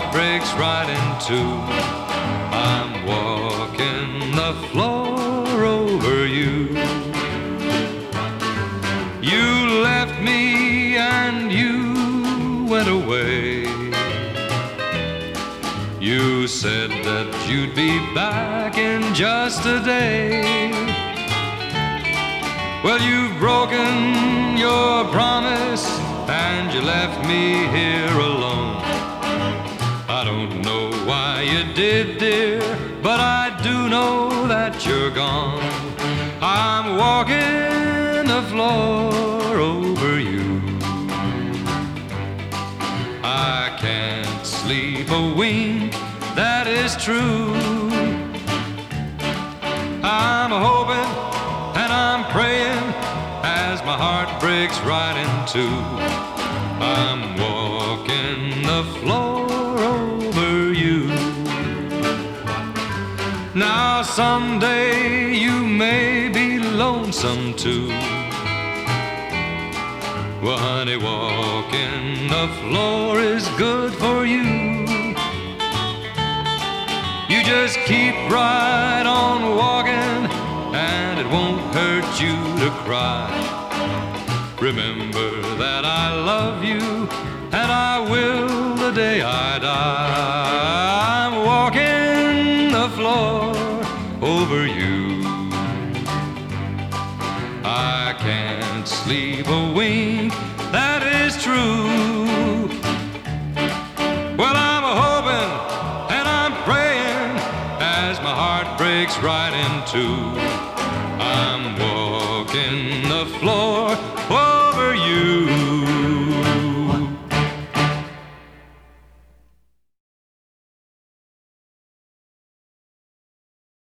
breaks right in two. I'm walking the floor over you. You left me and you went away. You said that you'd be back in just a day. Well, you've broken your promise and you left me here alone. I don't know why you did, dear, but I do know that you're gone. I'm walking the floor over you. I can't sleep a wink, that is true. I'm hoping and I'm praying as my heart breaks right in two. I'm walking the floor over you. Now someday you may be lonesome too. Well, honey, walking the floor is good for you. You just keep right on walking and it won't hurt you to cry. Remember that I love you and I will the day I die. I'm walking the floor over you. I can't sleep a wink, that is true. Well, I'm hoping and I'm praying as my heart breaks right in two. I'm walking the floor